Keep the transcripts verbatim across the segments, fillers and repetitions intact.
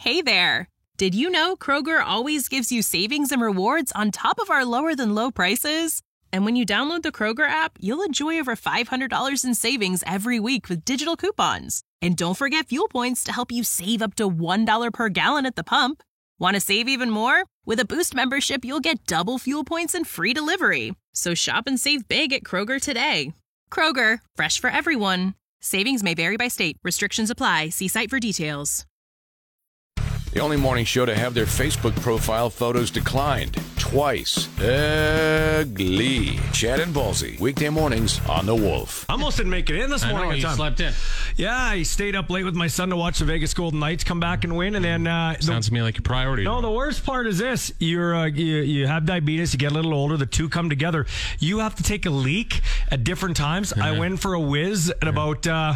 Hey there! Did you know Kroger always gives you savings and rewards on top of our lower-than-low prices? And when you download the Kroger app, you'll enjoy over five hundred dollars in savings every week with digital coupons. And don't forget fuel points to help you save up to one dollar per gallon at the pump. Want to save even more? With a Boost membership, you'll get double fuel points and free delivery. So shop and save big at Kroger today. Kroger, fresh for everyone. Savings may vary by state. Restrictions apply. See site for details. The only morning show to have their Facebook profile photos declined twice. Ugly. Chad and Ballsy. Weekday mornings on The Wolf. Almost didn't make it in this I morning. know, you time. slept in. Yeah, I stayed up late with my son to watch the Vegas Golden Knights come back and win, and then uh, Sounds the, to me like your priority. No, the worst part is this: you're uh, you, you have diabetes, you get a little older, the two come together. You have to take a leak at different times. Yeah. I went for a whiz at about. Uh,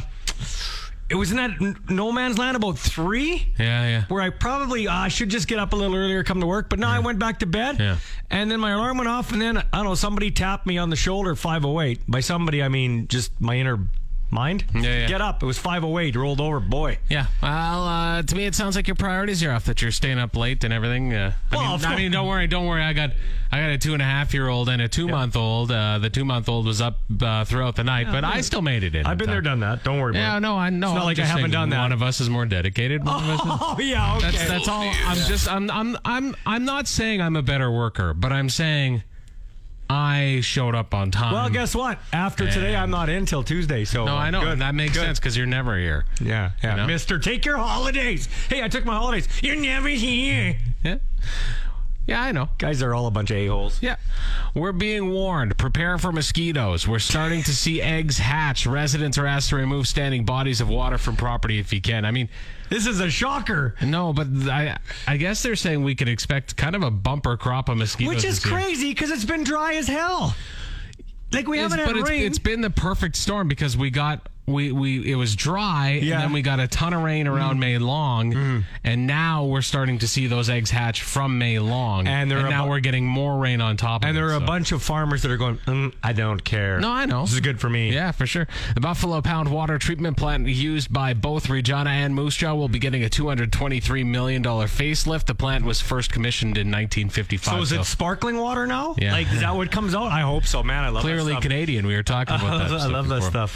It was in that no man's land about three. Yeah, yeah. Where I probably uh, should just get up a little earlier, come to work. But no, yeah. I went back to bed. Yeah. And then my alarm went off. And then, I don't know, somebody tapped me on the shoulder, five oh eight. By somebody, I mean just my inner mind. Yeah, yeah. Get up. It was five oh eight. Rolled over. Boy. Yeah. Well, uh, to me, it sounds like your priorities are off, that you're staying up late and everything. Uh, I, Well, mean, of I mean, don't worry. Don't worry. I got I got a two and a half year old and a two month old. Uh, the two month old was up uh, throughout the night, Yeah, but I've I been- still made it in. I've been time. there, done that. Don't worry Yeah, about it. no, I know. It's not I'm like I just haven't saying done that. One of us is more dedicated. One of us is. Oh, yeah, okay. That's that's all. I'm just I'm I'm I'm I'm not saying I'm a better worker, but I'm saying I showed up on time. Well, guess what? After today, I'm not in till Tuesday. So No, uh, I know. Good. And that makes Good. sense because you're never here. Yeah, yeah. You know? Mister, take your holidays. Hey, I took my holidays. You're never here. Yeah. Yeah, I know. Guys are all a bunch of a-holes. Yeah. We're being warned. Prepare for mosquitoes. We're starting to see eggs hatch. Residents are asked to remove standing bodies of water from property if you can. I mean, This is a shocker. no, but I I guess they're saying we could expect kind of a bumper crop of mosquitoes. Which is this year. crazy because it's been dry as hell. Like we It's- haven't but had it's, rain. it's been the perfect storm because we got we we it was dry Yeah. and then we got a ton of rain around May long Mm. and now we're starting to see those eggs hatch from May long And there are a now bu- we're getting more rain on top of and it. there are a so. bunch of farmers that are going, mm, I don't care. No, I know. This is good for me. Yeah, for sure. The Buffalo Pound water treatment plant used by both Regina and Moose Jaw will be getting a two hundred twenty-three million dollars facelift. The plant was first commissioned in nineteen fifty-five. So is it sparkling water now? Yeah. Like, is that what comes out? I hope so, man. I love Clearly that stuff. Canadian. We were talking about I that. love- I stuff love that before. stuff.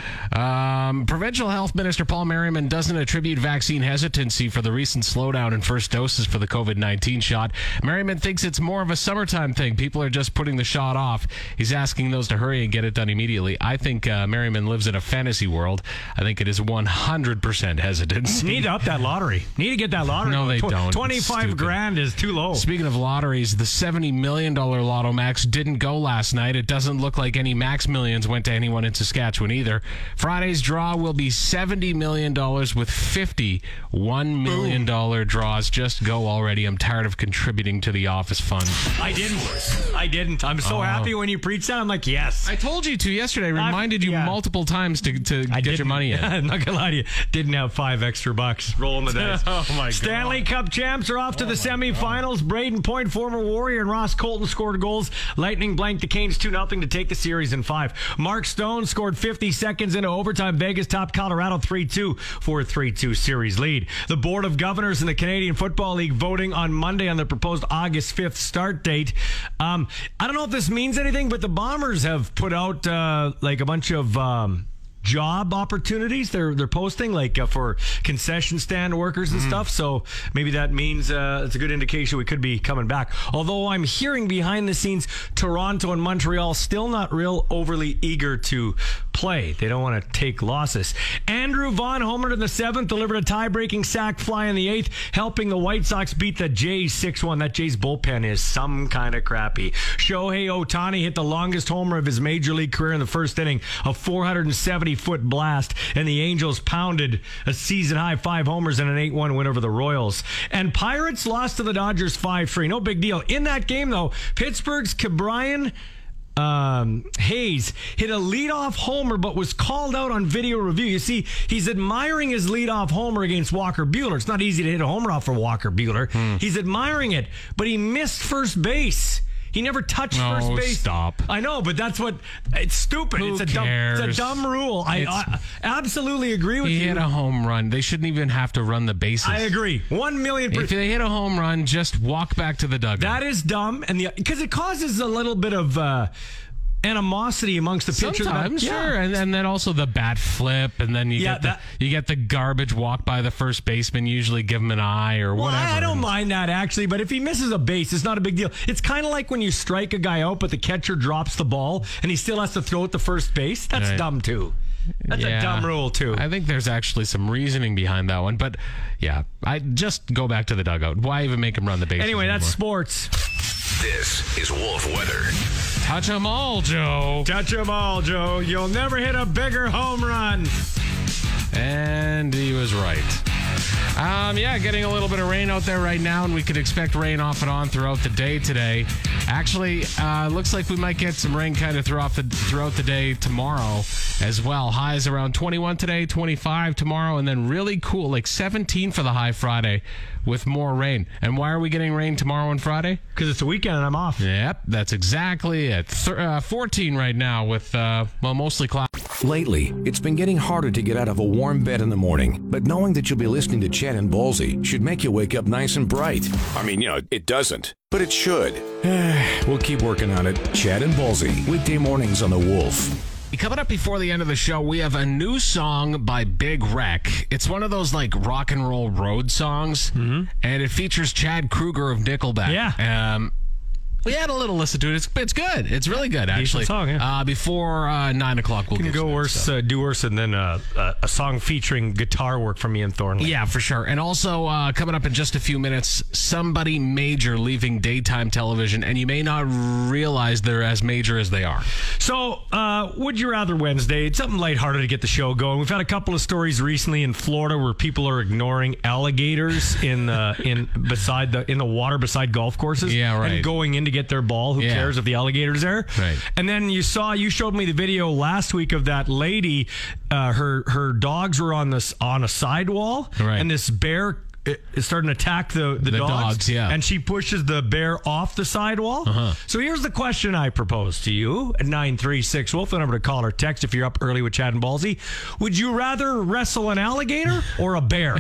Yeah. Um, Provincial Health Minister Paul Merriman doesn't attribute vaccine hesitancy for the recent slowdown in first doses for the COVID nineteen shot. Merriman thinks it's more of a summertime thing. People are just putting the shot off. He's asking those to hurry and get it done immediately. I think uh, Merriman lives in a fantasy world. I think it is one hundred percent hesitancy. Need to up that lottery. Need to get that lottery. No, they Tw- don't. It's twenty-five stupid. grand is too low. Speaking of lotteries, the seventy million dollars Lotto Max didn't go last night. It doesn't look like any Max Millions went to anyone in Saskatchewan either. Friday's draw will be seventy million dollars with fifty one million dollars draws. Just go already. I'm tired of contributing to the office fund. I didn't. I didn't. I'm so Oh. happy when you preach that. I'm like, yes. I told you to yesterday. I reminded you yeah. multiple times to, to I get your didn't. money in. I'm not gonna lie to you. Didn't have five extra bucks. Rolling the dice. Oh, my God. Stanley Cup champs are off to the semifinals. Braden Point, former Warrior, and Ross Colton scored goals. Lightning blanked the Canes two nothing to take the series in five. Mark Stone scored fifty seconds into overtime. Vegas topped Colorado three two for a three two series lead. The Board of Governors in the Canadian Football League voting on Monday on the proposed August fifth start date. Um, I don't know if this means anything, but the Bombers have put out uh, like a bunch of um, job opportunities. They're they're posting like uh, for concession stand workers and stuff. So maybe that means uh, it's a good indication we could be coming back. Although I'm hearing behind the scenes, Toronto and Montreal still not real overly eager to play. They don't want to take losses. Andrew Vaughn homered in the seventh, delivered a tie-breaking sac fly in the eighth, helping the White Sox beat the Jays six one. That Jays bullpen is some kind of crappy. Shohei Ohtani hit the longest homer of his major league career in the first inning, a four hundred seventy foot blast, and the Angels pounded a season-high five homers in an eight one win over the Royals. And Pirates lost to the Dodgers five three. No big deal. In that game, though, Pittsburgh's Ke'Bryan Um, Hayes hit a leadoff homer, but was called out on video review. You see, he's admiring his leadoff homer against Walker Buehler. It's not easy to hit a homer off for Walker Buehler. Hmm. He's admiring it, but he missed first base. He never touched No, first base. stop. I know, but that's what it's stupid. Who it's a dumb it's a cares? dumb rule. I, I absolutely agree with He you. hit a home run. They shouldn't even have to run the bases. I agree. One million If percent. they hit a home run, just walk back to the dugout. That is dumb, and the because it causes a little bit of uh, animosity amongst the pitcher. Sometimes, that, sure, yeah. and, and then also the bat flip, and then you Yeah, get the that- you get the garbage walk by the first baseman. Usually, give him an eye or Well, whatever. I, I don't mind that actually, but if he misses a base, it's not a big deal. It's kind of like when you strike a guy out, but the catcher drops the ball and he still has to throw it to first base. That's Right. dumb too. That's Yeah. a dumb rule too. I think there's actually some reasoning behind that one, but yeah, I just go back to the dugout. Why even make him run the bases? Anyway, that's anymore? sports. This is Wolf Weather. Touch 'em all, Joe. Touch 'em all, Joe. You'll never hit a bigger home run. And he was right. Um, yeah, getting a little bit of rain out there right now, and we could expect rain off and on throughout the day today. Actually, uh, looks like we might get some rain kind of throughout the throughout the day tomorrow as well. Highs around twenty-one today, twenty-five tomorrow, and then really cool, like seventeen for the high Friday with more rain. And why are we getting rain tomorrow and Friday? Because it's a weekend and I'm off. Yep, that's exactly it. Th- uh, fourteen right now with, uh, well, mostly clouds. Lately, it's been getting harder to get out of a warm bed in the morning, but knowing that you'll be listening to Chad and Ballsy should make you wake up nice and bright. I mean, you know, it doesn't, but it should. We'll keep working on it. Chad and Ballsy, weekday mornings on The Wolf. Coming up before the end of the show, we have a new song by Big Wreck. It's one of those like rock and roll road songs, mm-hmm. and it features Chad Kruger of Nickelback. Yeah. Um, we had a little listen to it. It's, it's good. It's really good, actually. Decent song, yeah. Uh, before uh, nine o'clock, we'll Can get go to that worse, stuff. uh, do worse, and then uh, uh, a song featuring guitar work from Ian Thornley. Yeah, for sure. And also, uh, coming up in just a few minutes, somebody major leaving daytime television, and you may not realize they're as major as they are. So, uh, Would You Rather Wednesday, it's something lighthearted to get the show going. We've had a couple of stories recently in Florida where people are ignoring alligators in the in beside the in the water beside golf courses. Yeah, right. And going in to get their ball. Who Yeah. cares if the alligator's there? Right. And then you saw you showed me the video last week of that lady. Uh, her her dogs were on this on a sidewall, Right. and this bear is starting to attack the, the, The dogs, dogs, yeah. and she pushes the bear off the sidewall. Uh-huh. So here's the question I propose to you at nine three six Wolf, the number to call or text if you're up early with Chad and Ballsy. Would you rather wrestle an alligator or a bear?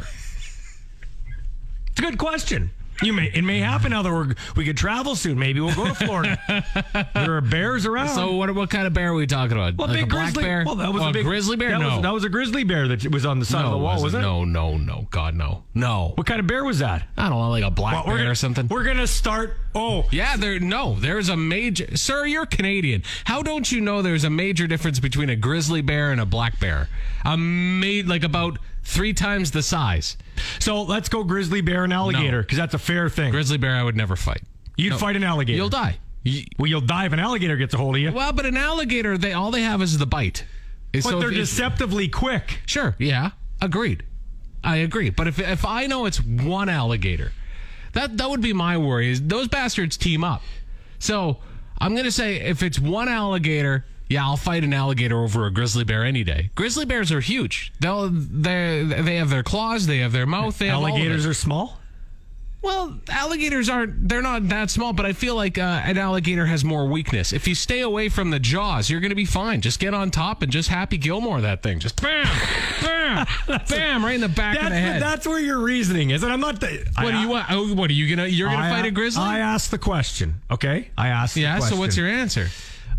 It's a good question. You may it may happen now that we're we could travel soon. Maybe we'll go to Florida. There are bears around. So what what kind of bear are we talking about? well, like big a black grizzly bear? Well, that was Oh, a big grizzly bear. That no, was, that was a grizzly bear that was on the side no, of the wall, it wasn't it? No, no, no. God, no, no. What kind of bear was that? I don't know, like a black Well, we're bear gonna, or something. We're gonna start. Oh, Yeah, there. No, there's a major. Sir, you're Canadian. How don't you know there's a major difference between a grizzly bear and a black bear? A made like about three times the size. so let's go grizzly bear and alligator because that's a fair thing. Grizzly bear, I would never fight. You'd No. fight an alligator. You'll die. You- Well, you'll die if an alligator gets a hold of you. well, but an alligator, they all they have is the bite. But So they're if- if- deceptively quick. Sure. Yeah. Agreed. I agree. But if if I know it's one alligator, that that would be my worry. Is those bastards team up? So I'm gonna say if it's one alligator, yeah, I'll fight an alligator over a grizzly bear any day. Grizzly bears are huge. They'll they they have their claws, they have their mouth. They have Alligators all of it. are small. Well, alligators aren't, they're not that small, but I feel like uh, an alligator has more weakness. If you stay away from the jaws, you're going to be fine. Just get on top and just Happy Gilmore that thing. Just bam, bam, bam, right in the back That's, of the head. that's where your reasoning is, and I'm not. The, What do you want? Oh, what are you going to, you're going to I, fight a grizzly? I asked the question. Okay, I asked. The yeah, question. so what's your answer?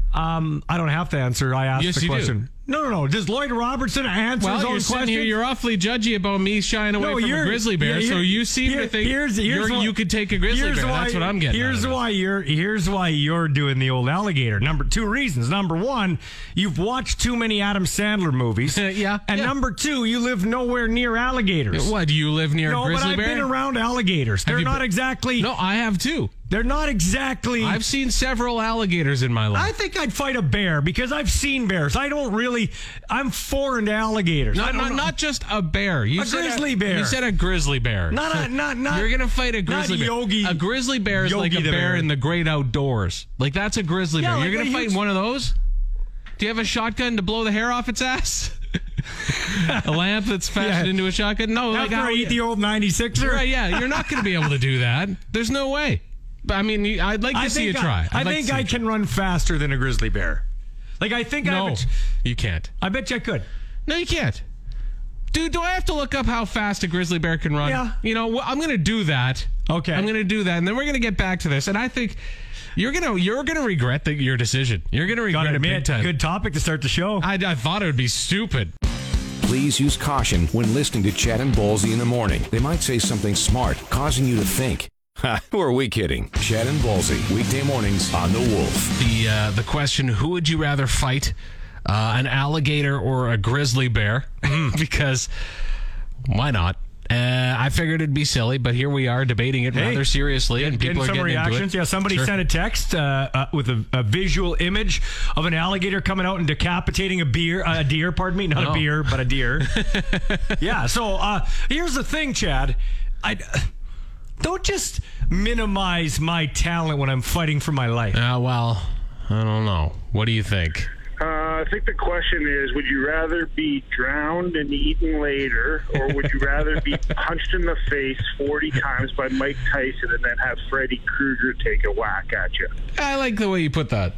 Um, I don't have to answer. I asked Yes, the you do. question. No, no, no. Does Lloyd Robertson answer Well, his you're own sitting question? here, you're awfully judgy about me shying away No, from a you're- grizzly bear, yeah, so here- you seem here- to think here's- here's you're- why- you could take a grizzly here's bear. why- That's what I'm getting. Here's out of why it. you're. Here's why you're doing the old alligator. Number two reasons. Number one, you've watched too many Adam Sandler movies. Yeah, And yeah. number two, you live nowhere near alligators. What, do you live near No, a grizzly but I've bear? been around alligators. They're you not been- exactly. No, I have too. They're not exactly. I've seen several alligators in my life. I think I'd fight a bear because I've seen bears. I don't really. I'm foreign to alligators. I Not, don't not, know. not just a bear. You A said grizzly bear. You said a grizzly bear. Not a- not- not- You're gonna fight a not grizzly bear. Yogi- A grizzly bear is like Yogi a the bear bear. in the great outdoors. Like that's a grizzly Yeah, bear. like You're gonna a fight huge- one of those? Do you have a shotgun to blow the hair off its ass? A lamp that's fashioned Yeah. into a shotgun? No, like After how I eat the old ninety-sixer. Right, yeah, you're not going to be able to do that. There's no way. But I mean, I'd like to I see you think try. I, I'd I like think to see I you can run faster than a grizzly bear. Like, I think I No, have a, you can't. I bet you I could. No, you can't. Dude, do I have to look up how fast a grizzly bear can run? Yeah. You know, I'm going to do that. Okay. I'm going to do that, and then we're going to get back to this. And I think you're going to you're going to regret the, your decision. You're going to regret Gotta it big admit, time. good topic to start the show. I, I thought it would be stupid. Please use caution when listening to Chad and Ballsy in the morning. They might say something smart, causing you to think. Ha, who are we kidding? Chad and Ballsy, weekday mornings on The Wolf. The uh, the question: who would you rather fight, uh, an alligator or a grizzly bear? Because why not? Uh, I figured it'd be silly, but here we are debating it Hey, rather seriously, and people Getting are some getting reactions. into it. Yeah, somebody Sure. sent a text uh, uh, with a, a visual image of an alligator coming out and decapitating a beer, uh, a deer. Pardon me, not Oh. a beer, but a deer. Yeah. So uh, here's the thing, Chad. I don't just minimize my talent when I'm fighting for my life. Uh, well, I don't know. What do you think? Uh, I think the question is, would you rather be drowned and eaten later, or would you rather be punched in the face forty times by Mike Tyson and then have Freddy Krueger take a whack at you? I like the way you put that.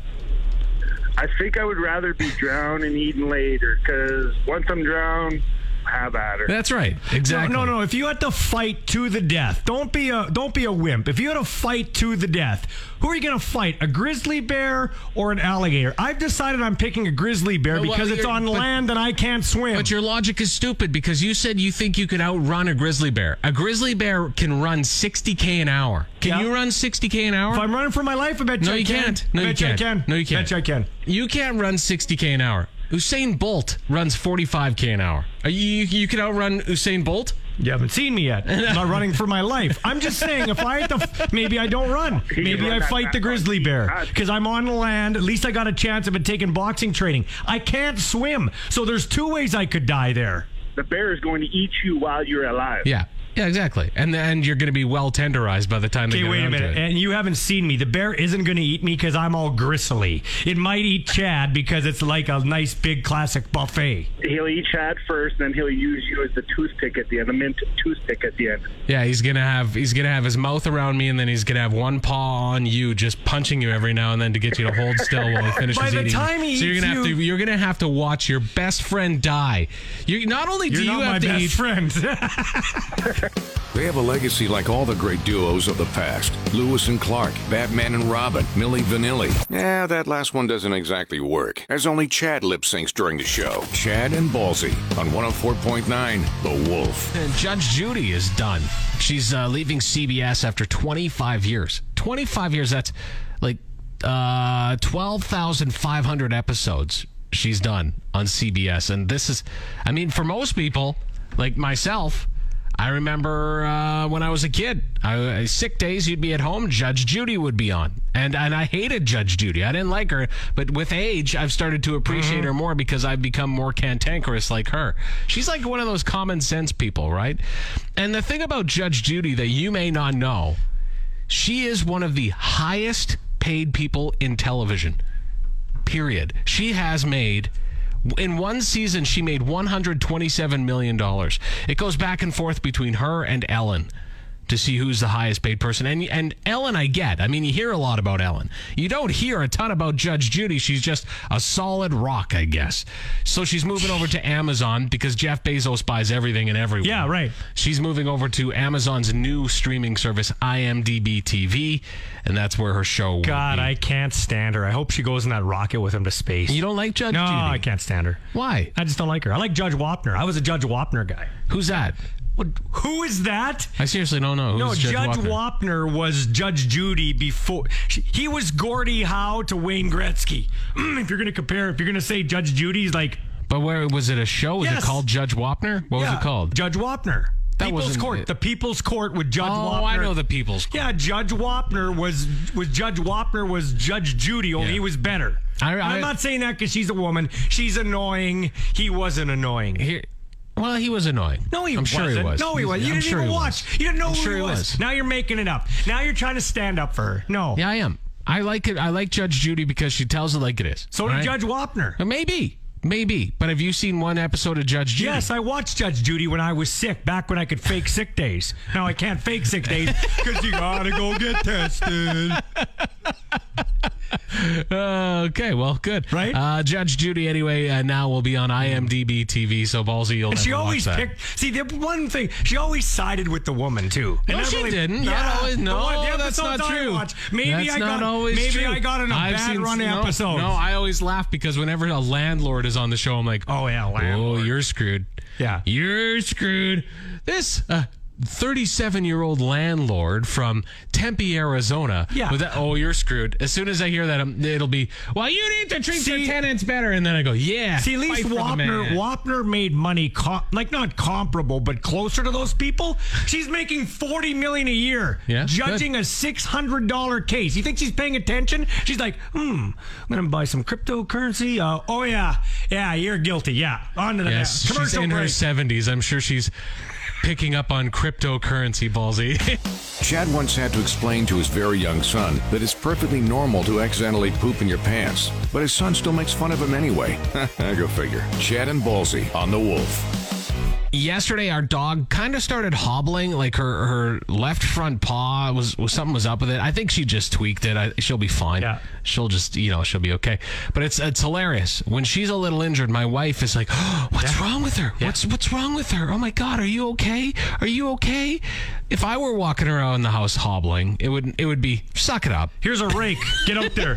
I think I would rather be drowned and eaten later, because once I'm drowned, have at her. That's right. Exactly. No, no, no. If you had to fight to the death, don't be a don't be a wimp. If you had to fight to the death, who are you going to fight? A grizzly bear or an alligator? I've decided I'm picking a grizzly bear Well, because it's you're- on but- land and I can't swim. But your logic is stupid because you said you think you could outrun a grizzly bear. A grizzly bear can run sixty k an hour. Can Yeah. you run sixty k an hour? If I'm running for my life, I bet No, you I you can. can't. No, you bet you I can't. can. No, you can't. Bet you I can. You can't run sixty k an hour. Usain Bolt runs forty-five k an hour. Are you you can outrun Usain Bolt? You haven't seen me yet. I'm not running for my life. I'm just saying, if I had to, maybe I don't run. can Maybe run I that fight fast the on grizzly the bear pad. because I'm on the land. At least I got a chance of it taking boxing training. I can't swim, so there's two ways I could die there. The bear is going to eat you while you're alive. Yeah. Yeah, exactly. And and you're going to be well tenderized by the time they Okay, get wait a around to minute. it. And you haven't seen me. The bear isn't going to eat me because I'm all gristly. It might eat Chad because it's like a nice big classic buffet. He'll eat Chad first, then he'll use you as the toothpick at the end, the mint toothpick at the end. Yeah, he's gonna have he's gonna have his mouth around me, and then he's gonna have one paw on you, just punching you every now and then to get you to hold still while he finishes By the eating. time he so you're eats gonna have you- to you're gonna have to watch your best friend die. You not only You're do not you my have to best eat. friend. They have a legacy like all the great duos of the past. Lewis and Clark, Batman and Robin, Milli Vanilli. Yeah, that last one doesn't exactly work, as only Chad lip syncs during the show. Chad and Ballsy on one oh four point nine The Wolf. And Judge Judy is done. She's uh, leaving C B S after twenty-five years. twenty-five years. That's like uh, twelve thousand five hundred episodes she's done on C B S. And this is, I mean, for most people, like myself, I remember uh, when I was a kid, I, sick days, you'd be at home, Judge Judy would be on. And and I hated Judge Judy. I didn't like her. But with age, I've started to appreciate Mm-hmm. her more because I've become more cantankerous like her. She's like one of those common sense people, right? And the thing about Judge Judy that you may not know, she is one of the highest paid people in television. Period. She has made... In one season, she made one hundred twenty-seven million dollars. It goes back and forth between her and Ellen to see who's the highest paid person. And and Ellen, I get. I mean, you hear a lot about Ellen. You don't hear a ton about Judge Judy. She's just a solid rock, I guess. So she's moving over to Amazon because Jeff Bezos buys everything and everyone. Yeah, right. She's moving over to Amazon's new streaming service, I M D B T V, and that's where her show will God, be. I can't stand her. I hope she goes in that rocket with him to space. You don't like Judge no, Judy? I can't stand her. Why? I just don't like her. I like Judge Wapner. I was a Judge Wapner guy. Who's that? What, who is that? I seriously don't know. Who's No, Judge, Judge Wapner? Wapner was Judge Judy before. She, he was Gordie Howe to Wayne Gretzky. Mm, if you're going to compare, if you're going to say Judge Judy's like. But where was it? A show? Was Yes. it called Judge Wapner? What yeah, was it called? Judge Wapner. That People's wasn't Court. it. The People's Court with Judge Oh, Wapner. I know the People's Court. Yeah, Judge Wapner was was Judge Wapner was Judge Judy, only Yeah. he was better. I- And I- I'm not saying that because she's a woman. She's annoying. He wasn't annoying. Here, well, he was annoying. No, he I'm wasn't. sure he was. No, he was. You I'm didn't sure even he watch. was. You didn't know I'm who sure he he was. was. Now you're making it up. Now you're trying to stand up for her. No. Yeah, I am. I like it. I like Judge Judy because she tells it like it is. So All did right? Judge Wapner. Uh, Maybe. Maybe, but have you seen one episode of Judge Judy? Yes, I watched Judge Judy when I was sick, back when I could fake sick days. Now I can't fake sick days because you gotta go get tested. Uh, okay, well, good. Right? Uh, Judge Judy, anyway, uh, now will be on I M D B T V, so Ballsy, you'll And never she always watch that. picked. See, the one thing, she always sided with the woman too. And No, I she really- didn't. Yeah, Not always. the No, one- the that's episodes not I true. watched. Maybe That's I not got. always maybe true. I got in a I've bad seen- run no, episode. No, I always laugh because whenever a landlord is on the show, I'm like, Oh yeah, oh, landlord. you're screwed. Yeah. You're screwed. This uh, thirty-seven-year-old landlord from Tempe, Arizona. Yeah. With that, oh, you're screwed. As soon as I hear that, I'm, it'll be, well, you need to treat See- your tenants better. And then I go, yeah. See, at least fight for the Wapner, man. Wapner made money, co- like not comparable, but closer to those people. She's making forty million a year, Yeah, judging a six hundred dollar case. You think she's paying attention? She's like, hmm, I'm gonna buy some cryptocurrency. Uh, oh yeah, yeah, you're guilty. Yeah, on to the Yes, next she's commercial in her break. seventies. I'm sure she's picking up on cryptocurrency, Ballsy. Chad once had to explain to his very young son that it's perfectly normal to accidentally poop in your pants, but his son still makes fun of him anyway. Go figure. Chad and Ballsy on The Wolf. Yesterday, our dog kind of started hobbling, like her, her left front paw was, was something was up with it. I think she just tweaked it. I, she'll be fine. Yeah. She'll just, you know, she'll be okay. But it's it's hilarious. When she's a little injured, my wife is like, oh, what's Yeah. wrong with her? Yeah. What's what's wrong with her? Oh my God, are you okay? Are you okay? If I were walking around the house hobbling, it would it would be, suck it up. Here's a rake. Get out there.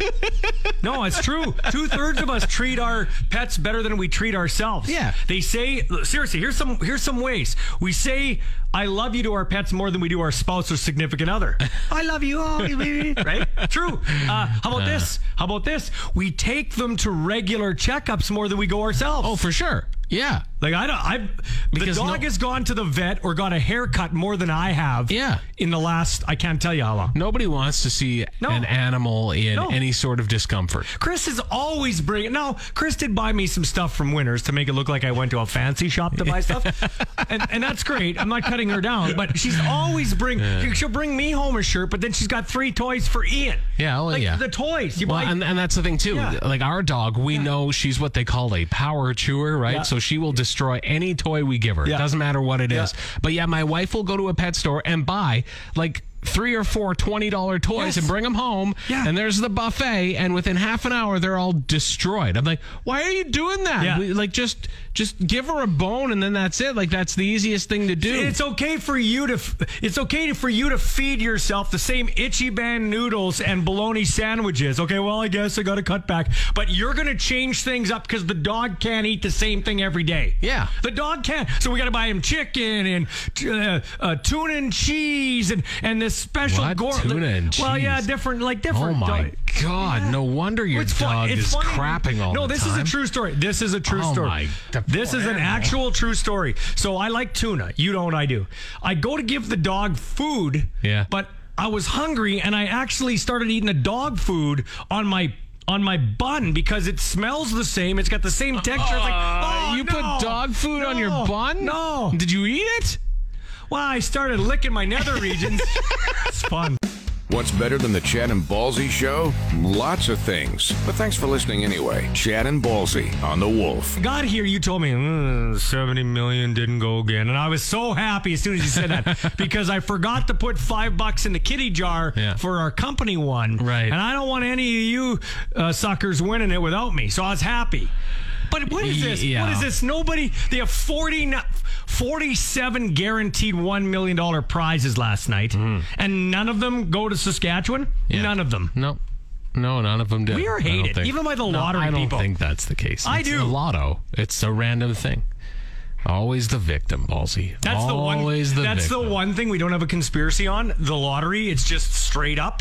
No, it's true. Two thirds of us treat our pets better than we treat ourselves. Yeah. They say, seriously, here's some here's some ways. We say, I love you to our pets more than we do our spouse or significant other. I love you, oh, baby. Right? True. Uh, how about this? How about this? We take them to regular checkups more than we go ourselves. Oh, for sure. Yeah. Like I don't. I the Because dog no- has gone to the vet or got a haircut more than I have. Yeah. In the last, I can't tell you how long. Nobody wants to see No. an animal in No. any sort of discomfort. Chris is always bringing. Now, Chris did buy me some stuff from Winners to make it look like I went to a fancy shop to buy stuff, and, and that's great. I'm not cutting her down, but she's always bring. She'll bring me home a shirt, but then she's got three toys for Ian. Yeah, well, like yeah. the toys. You Well, buy. and, and that's the thing, too. Yeah. Like our dog, we know she's what they call a power chewer, right? Yeah. So she will destroy any toy we give her. Yeah. It doesn't matter what it Yeah. is. But yeah, my wife will go to a pet store and buy like three or four twenty dollar toys Yes. and bring them home. Yeah. And there's the buffet. And within half an hour, they're all destroyed. I'm like, why are you doing that? Yeah. We- like, just just give her a bone and then that's it. Like, that's the easiest thing to do. It's okay for you to. It's okay for you to feed yourself the same Itchy Band noodles and bologna sandwiches. Okay, well, I guess I got to cut back, but you're going to change things up because the dog can't eat the same thing every day. Yeah. the dog can't. So we got to buy him chicken and uh, uh, tuna and cheese and and this special What? gore. Tuna and Well, yeah, cheese? different like different. Oh my dog- God! No wonder your It's fun- dog it's is funny. crapping all no, the this time. is a true story. This is a true Oh, story. my- the this poor is an animal. actual true story. So I like tuna. You don't. I do. I go to give the dog food. Yeah. But I was hungry, and I actually started eating the dog food on my on my bun because it smells the same. It's got the same texture. It's like, oh, you no, put dog food on your no, bun? No. Did you eat it? Well, I started licking my nether regions. It's fun. What's better than the Chad and Ballsy show? Lots of things. But thanks for listening anyway. Chad and Ballsy on The Wolf. Got here, you told me mm, seventy million didn't go again, and I was so happy as soon as you said that because I forgot to put five bucks in the kitty jar Yeah. for our company one, Right. And I don't want any of you uh, suckers winning it without me, so I was happy. But what is this? Yeah. What is this? Nobody. They have forty, forty-seven guaranteed one million dollar prizes last night, and none of them go to Saskatchewan. Yeah. None of them. No. No, none of them did. We are I don't hated, think- even by the No, lottery I don't people. think that's the case. I It's do. a lotto. It's a random thing. Always the victim, Ballsy. That's the one. Always the That's victim. the one thing we don't have a conspiracy on. The lottery. It's just straight up.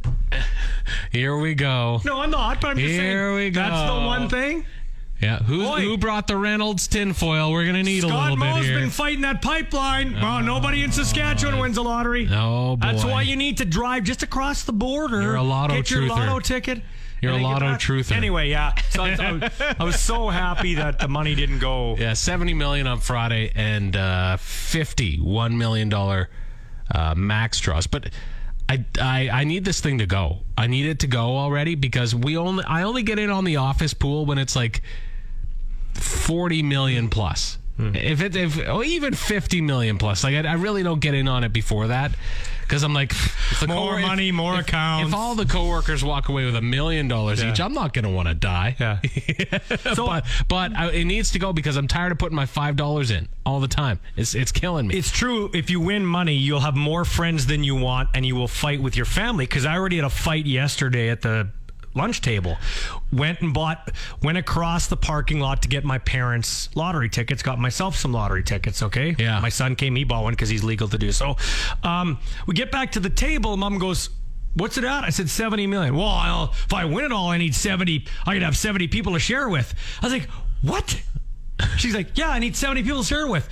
Here we go. No, I'm not. But I'm just saying. Here we That's the go. one thing. Yeah, who Boy. who brought the Reynolds tinfoil? We're gonna need a Scott little bit Moe's here. been fighting that pipeline. Well, nobody in Saskatchewan wins a lottery. Oh, boy. That's why you need to drive just across the border. You're a lotto Get your truther. lotto ticket. You're and a then get lotto back. truther. Anyway, yeah. So I, I, was, I was so happy that the money didn't go. Yeah, seventy million on Friday and uh, fifty one million dollar uh, max draws. But I, I I need this thing to go. I need it to go already because we only I only get in on the office pool when it's like forty million plus. Hmm. If it, if oh, even fifty million plus, like I, I really don't get in on it before that, because I'm like, if the more co- money, if, more if, accounts. If all the coworkers walk away with a million dollars each, I'm not going to want to die. Yeah. so, but but I, it needs to go because I'm tired of putting my five dollars in all the time. It's it's killing me. It's true. If you win money, you'll have more friends than you want, and you will fight with your family. Because I already had a fight yesterday at the lunch table. Went and bought, went across the parking lot to get my parents lottery tickets, got myself some lottery tickets, okay? Yeah. My son came, he bought one because he's legal to do so. Um, we get back to the table, Mom goes, what's it at? I said seventy million. Well, I'll, if I win it all, I need seventy, I could have seventy people to share with. I was like, what? She's like, yeah, I need seventy people to share with.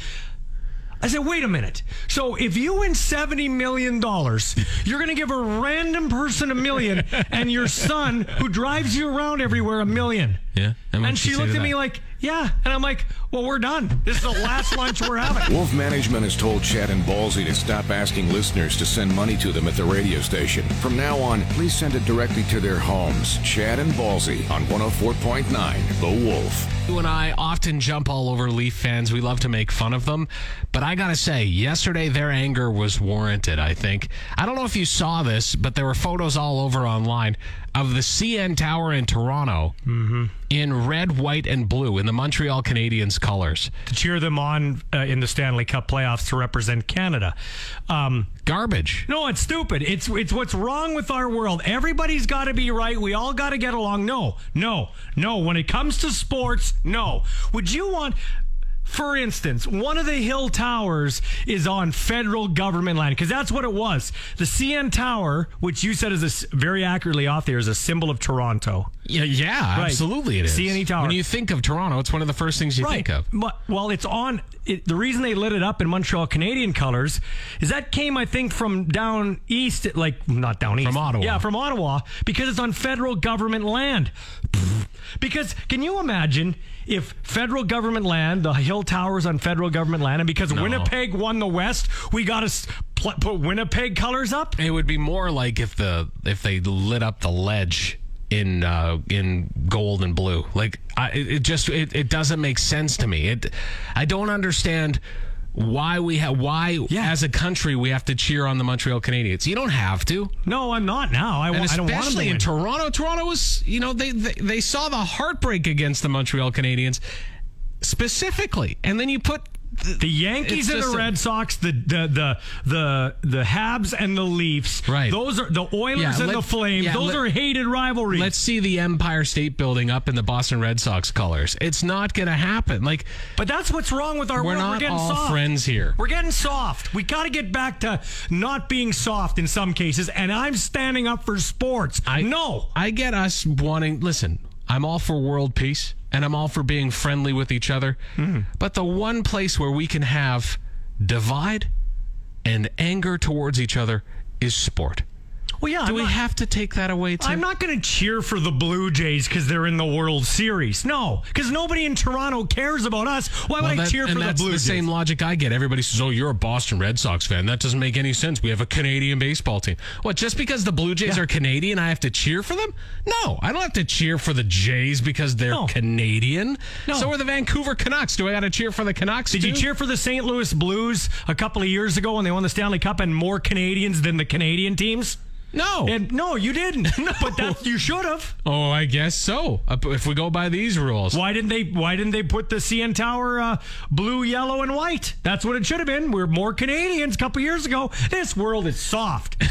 I said, wait a minute. So if you win seventy million dollars, you're going to give a random person a million and your son, who drives you around everywhere, a million. Yeah. And, and she looked at me like, yeah. And I'm like, well, we're done. This is the last lunch we're having. Wolf Management has told Chad and Ballsy to stop asking listeners to send money to them at the radio station. From now on, please send it directly to their homes. Chad and Ballsy on one oh four point nine The Wolf. You and I often jump all over Leaf fans. We love to make fun of them. But I got to say, yesterday their anger was warranted, I think. I don't know if you saw this, but there were photos all over online of the C N Tower in Toronto mm-hmm. in red, white, and blue in the Montreal Canadiens colors. To cheer them on uh, in the Stanley Cup playoffs to represent Canada. Um, Garbage. No, it's stupid. It's it's what's wrong with our world. Everybody's got to be right. We all got to get along. No, no, no. When it comes to sports, no. Would you want... For instance, one of the Hill Towers is on federal government land, because that's what it was. The C N Tower, which you said is a, very accurately off there, is a symbol of Toronto. Yeah, yeah, right. Absolutely it is. C N E Tower. When you think of Toronto, it's one of the first things you right. think of. But, well, it's on... It, the reason they lit it up in Montreal Canadian colors is that came, I think, from down east, like, not down east. From Ottawa. Yeah, from Ottawa, because it's on federal government land. Because, can you imagine if federal government land, the Hill Towers on federal government land, and because no. Winnipeg won the West, we got to pl- put Winnipeg colors up? It would be more like if the if they lit up the ledge in uh, in gold and blue. Like, I, it just it, it doesn't make sense to me. It I don't understand why we have why yeah. as a country we have to cheer on the Montreal Canadiens. You don't have to. No, I'm not now. I, and I don't want them to especially in win. Toronto. Toronto was, you know, they, they they saw the heartbreak against the Montreal Canadiens specifically, and then you put the Yankees and the Red a, Sox, the the the the the Habs and the Leafs. Right. Those are the Oilers yeah, and let, the Flames. Yeah, those let, are hated rivalries. Let's see the Empire State Building up in the Boston Red Sox colors. It's not going to happen. Like, but that's what's wrong with our we're world. Not we're getting all soft. friends here. We're getting soft. We got to get back to not being soft in some cases. And I'm standing up for sports. I no. I get us wanting. Listen, I'm all for world peace. And I'm all for being friendly with each other. Mm. But the one place where we can have divide and anger towards each other is sport. Well, yeah. Do I'm we not, have to take that away, too? I'm not going to cheer for the Blue Jays because they're in the World Series. No, because nobody in Toronto cares about us. Why would well, I that, cheer for the Blue Jays? And that's the same logic I get. Everybody says, oh, you're a Boston Red Sox fan. That doesn't make any sense. We have a Canadian baseball team. What, just because the Blue Jays yeah. are Canadian, I have to cheer for them? No, I don't have to cheer for the Jays because they're no. Canadian. No. So are the Vancouver Canucks. Do I got to cheer for the Canucks, Did too? you cheer for the Saint Louis Blues a couple of years ago when they won the Stanley Cup and more Canadians than the Canadian teams? No. And no, you didn't. No. But that you should have. Oh, I guess so. If we go by these rules. Why didn't they why didn't they put the C N Tower uh, blue, yellow, and white? That's what it should have been. We're more Canadians a couple years ago. This world is soft.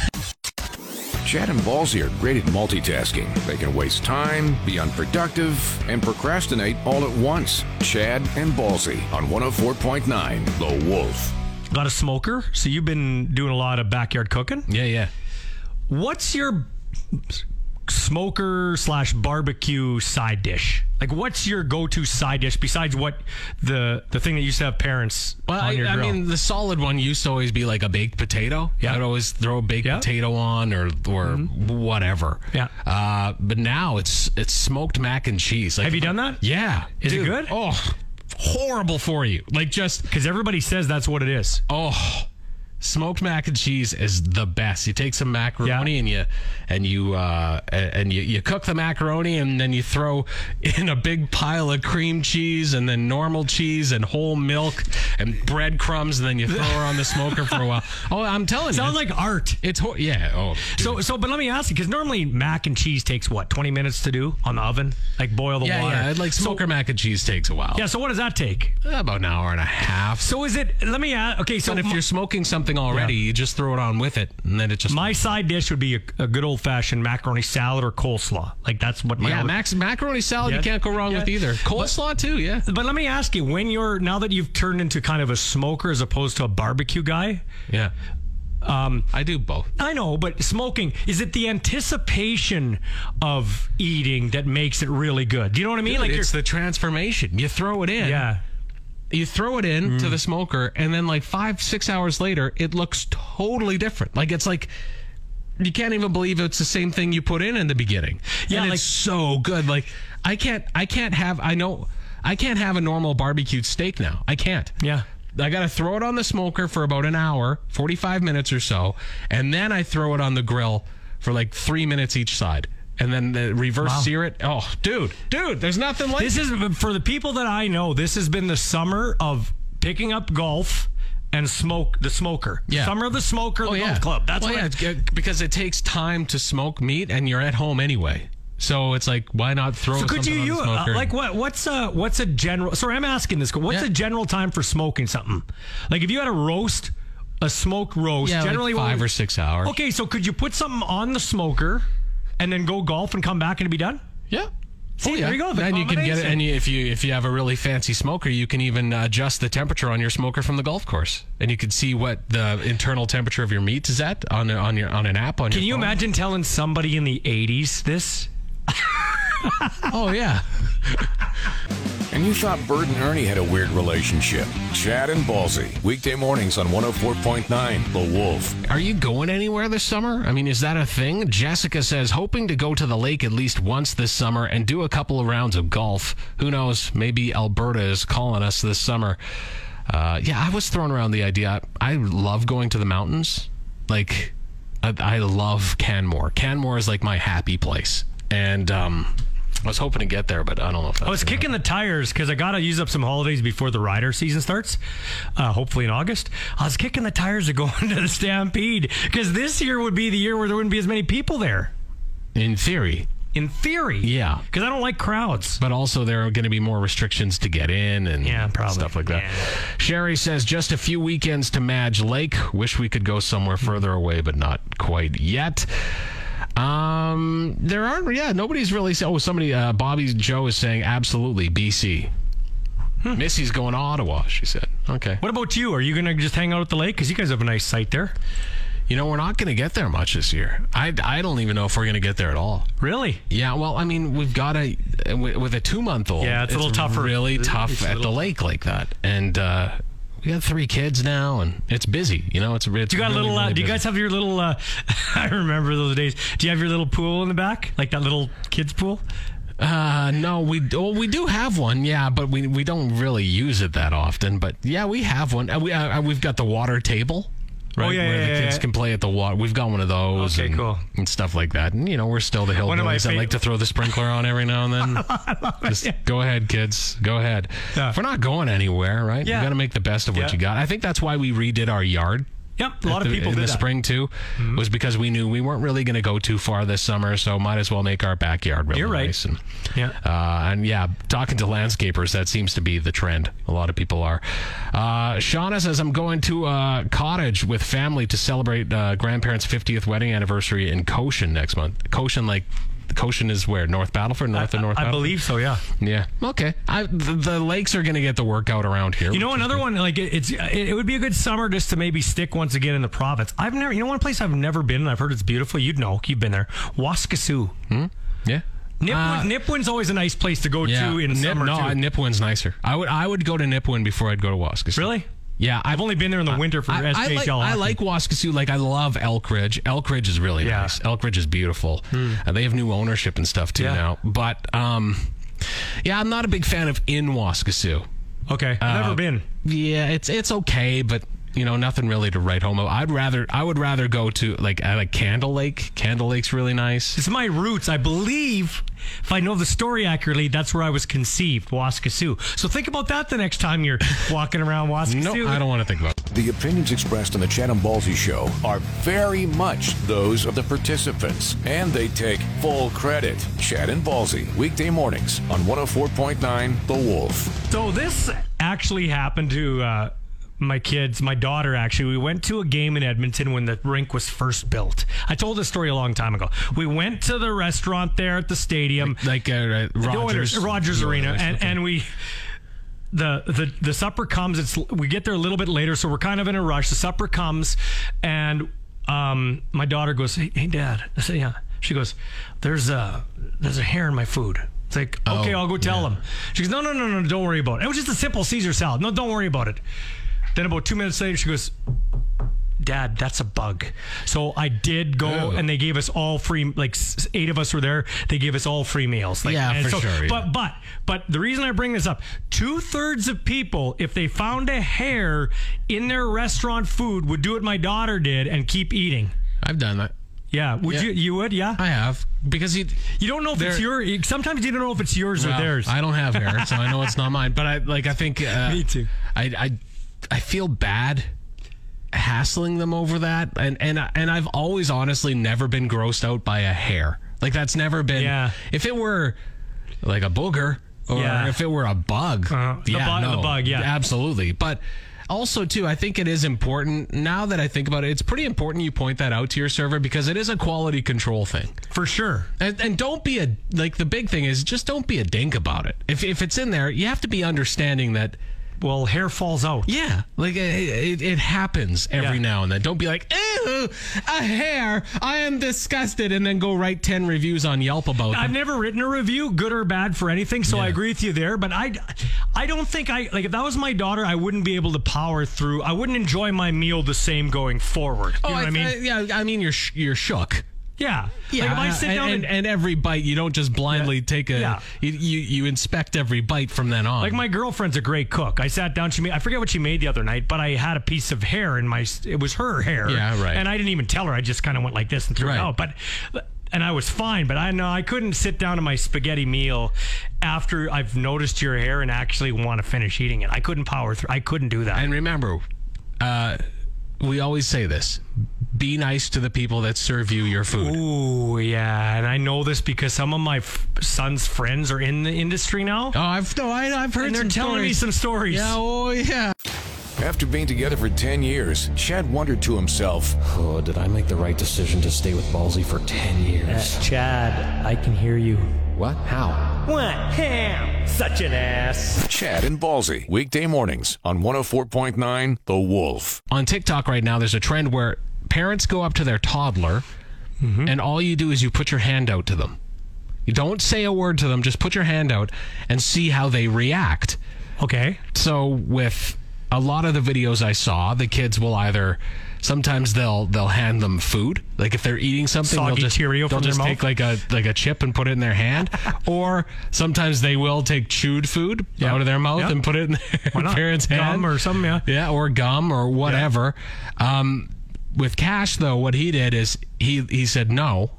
Chad and Ballsy are great at multitasking. They can waste time, be unproductive, and procrastinate all at once. Chad and Ballsy on one oh four point nine The Wolf. Got a smoker? So you've been doing a lot of backyard cooking? Yeah, yeah. What's your smoker slash barbecue side dish? Like, what's your go-to side dish besides what the the thing that used to have parents well, on your I, grill? I mean, the solid one used to always be like a baked potato. Yeah. I'd always throw a baked yeah. potato on or or mm-hmm. whatever. Yeah. Uh, but now it's it's smoked mac and cheese. Like, have you done that? Yeah. Is Dude, it good? Oh, horrible for you. Like, just because everybody says that's what it is. Oh. Smoked mac and cheese is the best. You take some macaroni Yeah. and you and you uh, and you, you cook the macaroni, and then you throw in a big pile of cream cheese and then normal cheese and whole milk and breadcrumbs, and then you throw her on the smoker for a while. Oh, I'm telling Sounds you, like art. it's ho- yeah. Oh, dude. So, so, but let me ask you, because normally mac and cheese takes what, twenty minutes to do on the oven? Like boil the yeah, water. yeah. Like smoker so, mac and cheese takes a while. Yeah. So what does that take? About an hour and a half. So is it? Let me ask. Okay. So But if m- you're smoking something already, Yeah. you just throw it on with it, and then it just my side dish would be a, a good old fashioned macaroni salad or coleslaw. Like that's what my yeah, old- max, macaroni salad Yeah. you can't go wrong Yeah. with either. Coleslaw too, yeah. But let me ask you, when you're now that you've turned into kind of a smoker as opposed to a barbecue guy, Yeah. um, I do both. I know, but smoking, is it the anticipation of eating that makes it really good? Do you know what I mean? Dude, like it's the transformation. You throw it in. yeah. You throw it in Mm. to the smoker, and then like five, six hours later, it looks totally different. Like it's like you can't even believe it's the same thing you put in in the beginning. Yeah, and like- it's so good. Like I can't, I can't have. I know, I can't have a normal barbecued steak now. I can't. Yeah. I got to throw it on the smoker for about an hour, forty-five minutes or so, and then I throw it on the grill for like three minutes each side. And then the reverse Wow. sear it. Oh, dude, dude, there's nothing like This is for the people that I know. This has been the summer of picking up golf and smoke the smoker. Yeah. Summer of the smoker, the Oh, golf club. That's well, what. yeah, it's good because it takes time to smoke meat, and you're at home anyway. So it's like, why not throw So could something you, on you the uh, smoker? like what? What's a what's a general? Sorry, I'm asking this. What's Yeah. a general time for smoking something? Like if you had a roast, a smoked roast, yeah, generally like what five would- or six hours. Okay, so could you put something on the smoker and then go golf and come back and it'd be done? Yeah. See, Oh, yeah. there you go. The And you can get it, combination. and you, if you if you have a really fancy smoker, you can even adjust the temperature on your smoker from the golf course, and you can see what the internal temperature of your meat is at on a, on your on an app on Can your you phone. imagine telling somebody in the eighties this? Oh yeah. And you thought Bert and Ernie had a weird relationship. Chad and Ballsy, weekday mornings on one oh four point nine The Wolf. Are you going anywhere this summer? I mean, is that a thing? Jessica says, hoping to go to the lake at least once this summer and do a couple of rounds of golf. Who knows? Maybe Alberta is calling us this summer. Uh, yeah, I was throwing around the idea. I love going to the mountains. Like, I, I love Canmore. Canmore is like my happy place. And um, I was hoping to get there, but I don't know if that's I was gonna kicking the tires because I got to use up some holidays before the rider season starts, uh, hopefully in August. I was kicking the tires of going to the Stampede because this year would be the year where there wouldn't be as many people there. happen. In theory. In theory. Yeah. Because I don't like crowds. But also there are going to be more restrictions to get in and Yeah, probably. stuff like that. Yeah. Sherry says, just a few weekends to Madge Lake. Wish we could go somewhere further away, but not quite yet. Um, there aren't, yeah, nobody's really, oh, somebody, uh, Bobby Joe is saying, absolutely, B C. Missy's going to Ottawa, she said. Okay. What about you? Are you going to just hang out at the lake? Because you guys have a nice site there. You know, we're not going to get there much this year. I, I don't even know if we're going to get there at all. Really? Yeah, well, I mean, we've got a with with a two month old. Yeah, it's a little tougher. Really It's tough a at the little- lake like that, and uh, we got three kids now, and it's busy. You know, it's it's. Do you got really, a little? Uh, really do you busy. guys have your little? Uh, I remember those days. Do you have your little pool in the back, like that little kids pool? Uh, no, we well, we do have one, yeah, but we we don't really use it that often. But yeah, we have one. Uh, we uh, we've got the water table. Right, Oh, yeah, where yeah, the yeah, kids yeah. can play at the water. We've got one of those. Okay, and, cool. and stuff like that. And you know, we're still the One of my hillbillies that fav- like to throw the sprinkler on every now and then. Just go ahead, kids. Go ahead. Yeah. If we're not going anywhere, right? Yeah. You got to make the best of what Yeah. you got. I think that's why we redid our yard. Yep, a lot at of the- people in did the that. spring too, was because we knew we weren't really going to go too far this summer, so might as well make our backyard really You're right. nice. And, Yeah. uh, and yeah, talking to landscapers, that seems to be the trend. A lot of people are. Uh, Shauna says, I'm going to a cottage with family to celebrate uh, grandparents' fiftieth wedding anniversary in Cochin next month. Cochin, like, Cochin is where? North Battleford? North of North I Battleford? believe so. Yeah. Yeah. Okay. I, the, the lakes are going to get the workout around here. You know, which is another good. one, like it, it's, it would be a good summer just to maybe stick once again in the province. I've never, you know, one place I've never been, and I've heard it's beautiful. You'd know, you've been there. Waskesiu. Yeah. Nipwin, Uh, Nipwin's always a nice place to go Yeah. to in Nip, summer no, too. Nipwin's nicer. I would I would go to Nipwin before I'd go to Waskesiu. Really? Yeah, I've only been there in the winter for I, S I J H L. like, I hockey. like Waskesiu. Like, I love Elk Ridge. Elk Ridge is really Yeah. Hmm. nice. Elk Ridge is beautiful. And they have new ownership and stuff too Yeah. now. But um, yeah, I'm not a big fan of in Waskesiu. Okay, I've Uh, never been. Yeah, it's it's okay, but you know, nothing really to write home about. I'd rather, I would rather go to like, I like Candle Lake. Candle Lake's really nice. It's my roots. I believe, if I know the story accurately, that's where I was conceived, Waskesiu. So think about that the next time you're walking around Waskesiu. No, I don't want to think about it. The opinions expressed on the Chad and Ballsy Show are very much those of the participants, and they take full credit. Chad and Ballsy, weekday mornings on one oh four point nine The Wolf. So this actually happened to uh, my kids, my daughter actually. We went to a game in Edmonton when the rink was first built. I told this story a long time ago. We went to the restaurant there at the stadium. Like, like uh, Rogers. Rogers Arena. And, okay. and we... The, the the supper comes. It's we get there a little bit later, so we're kind of in a rush. The supper comes, and um, my daughter goes, "Hey, hey Dad." I say, "Yeah." She goes, "There's a there's a hair in my food." It's like, oh, okay, I'll go tell yeah. him. She goes, "No, no, no, no, don't worry about it. It was just a simple Caesar salad. No, don't worry about it." Then about two minutes later, she goes, "Dad, that's a bug." So I did go, Ew. and they gave us all free. Like eight of us were there. They gave us all free meals. Like, yeah, for so, sure. Yeah. But but but the reason I bring this up: two thirds of people, if they found a hair in their restaurant food, would do what my daughter did and keep eating. I've done that. Yeah, would yeah. you? You would? Yeah, I have, because you you don't know if it's your. Sometimes you don't know if it's yours well, or theirs. I don't have hair, so I know it's not mine. But I like. I think. Uh, Me too. I I I feel bad hassling them over that, and and and I've always honestly never been grossed out by a hair. Like that's never been. Yeah. If it were like a booger, or yeah. if it were a bug, uh, the yeah, bu- no, the bug, yeah, absolutely. But also too, I think it is important. Now that I think about it, it's pretty important you point that out to your server, because it is a quality control thing. For sure. And, and don't be a like the big thing is just don't be a dink about it. If if it's in there, you have to be understanding that. Well, hair falls out. Yeah, like it, it, it happens every yeah. now and then. Don't be like, ew, a hair, I am disgusted, and then go write ten reviews on Yelp about it. I've never written a review, good or bad, for anything, so yeah. I agree with you there. But I, I don't think I, like, if that was my daughter, I wouldn't be able to power through. I wouldn't enjoy my meal the same going forward. You oh, know what I, I mean? I, yeah, I mean, you're sh- you're shook. Yeah, yeah. Like if I sit and, down and, and, and every bite, you don't just blindly yeah, take a. Yeah. You, you you inspect every bite from then on. Like my girlfriend's a great cook. I sat down. She made. I forget what she made the other night, but I had a piece of hair in my. It was her hair. Yeah, right. And I didn't even tell her. I just kind of went like this and threw right. it out. But. And I was fine, but I know I couldn't sit down to my spaghetti meal after I've noticed your hair and actually want to finish eating it. I couldn't power through. I couldn't do that. And remember, uh, we always say this: be nice to the people that serve you your food. Ooh, yeah, and I know this because some of my f- son's friends are in the industry now. Oh, I've no, I, I've heard. And they're some telling stories. me some stories. Yeah, oh yeah. After being together for ten years, Chad wondered to himself, oh, did I make the right decision to stay with Ballsy for ten years? Uh, Chad, I can hear you. What? How? What? Ham! Such an ass. Chad and Ballsy, weekday mornings on one oh four point nine The Wolf. On TikTok right now, there's a trend where parents go up to their toddler, mm-hmm. and all you do is you put your hand out to them. You don't say a word to them, just put your hand out and see how they react. Okay. So with a lot of the videos I saw, the kids will either sometimes they'll they'll hand them food, like if they're eating something, Soggy they'll just Cheerio they'll from just their take mouth. like a like a chip and put it in their hand, or sometimes they will take chewed food yeah. out of their mouth yeah. and put it in their parents' hand, gum or something, yeah, yeah, or gum or whatever. Yeah. Um, with Cash though, what he did is he he said no.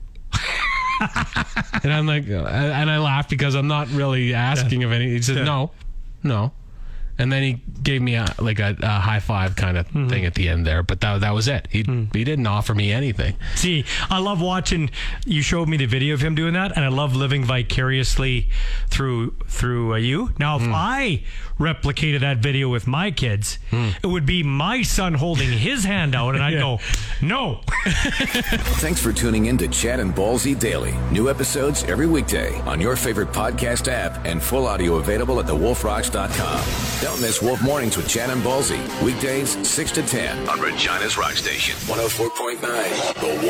And I'm like, and I laughed because I'm not really asking yeah. of any. He said yeah. no, no. And then he gave me a, like a, a high five kind of mm-hmm. thing at the end there, but that that was it. He mm. he didn't offer me anything. See, I love watching. You showed me the video of him doing that, and I love living vicariously through through uh, you. Now, if mm. I replicated that video with my kids, mm. it would be my son holding his hand out, and I'd yeah. go, "No." Thanks for tuning in to Chad and Ballsy Daily. New episodes every weekday on your favorite podcast app, and full audio available at the wolf rocks dot com. Don't miss Wolf Mornings with Chad and Ballsy, weekdays six to ten on Regina's Rock Station, one oh four point nine The Wolf.